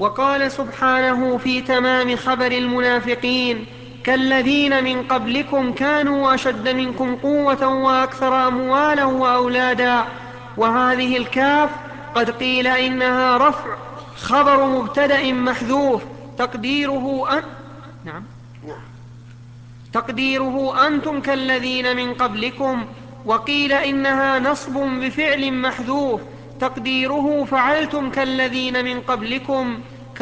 وقال سبحانه في تمام خبر المنافقين: كالذين من قبلكم كانوا أشد منكم قوة وأكثر أموالا وأولادا. وهذه الكاف قد قيل إنها رفع خبر مبتدأ محذوف نعم تقديره أنتم كالذين من قبلكم. وقيل إنها نصب بفعل محذوف تقديره فعلتم كالذين من قبلكم،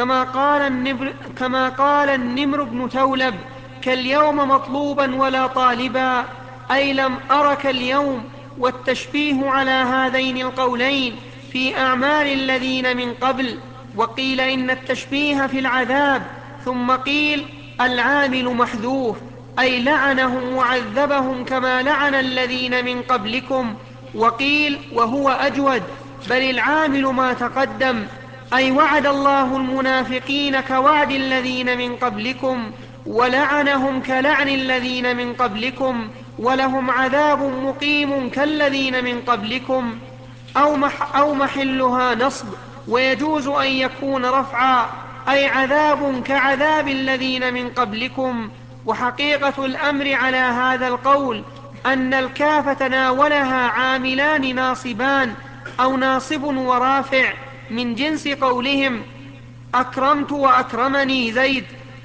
كما قال النمر بن تولب: كاليوم مطلوبا ولا طالبا، أي لم أرك اليوم. والتشبيه على هذين القولين في أعمال الذين من قبل. وقيل إن التشبيه في العذاب. ثم قيل العامل محذوف، أي لعنهم وعذبهم كما لعن الذين من قبلكم. وقيل وهو أجود: بل العامل ما تقدم، أي وعد الله المنافقين كوعد الذين من قبلكم، ولعنهم كلعن الذين من قبلكم، ولهم عذاب مقيم كالذين من قبلكم. أو محلها نصب، ويجوز أن يكون رفعا، أي عذاب كعذاب الذين من قبلكم. وحقيقة الأمر على هذا القول أن الكاف تناولها عاملان ناصبان أو ناصب ورافع من جنس قولهم: أكرمت وأكرمني زيد.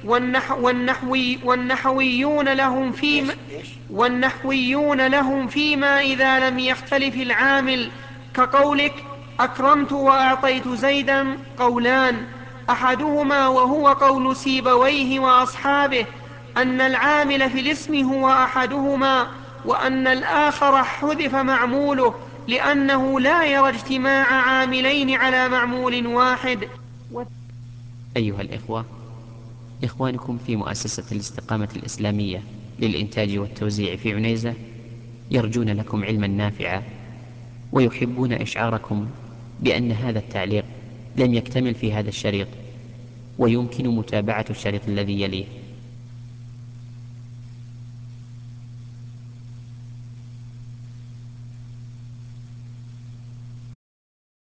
والنحويون لهم فيما إذا لم يختلف العامل، كقولك أكرمت وأعطيت زيدا، قولان: أحدهما وهو قول سيبويه وأصحابه أن العامل في الاسم هو أحدهما، وأن الآخر حذف معموله لأنه لا يرى اجتماع عاملين على معمول واحد. أيها الإخوة، إخوانكم في مؤسسة الاستقامة الإسلامية للإنتاج والتوزيع في عنيزة يرجون لكم علما نافعا، ويحبون إشعاركم بأن هذا التعليق لم يكتمل في هذا الشريط، ويمكن متابعة الشريط الذي يليه.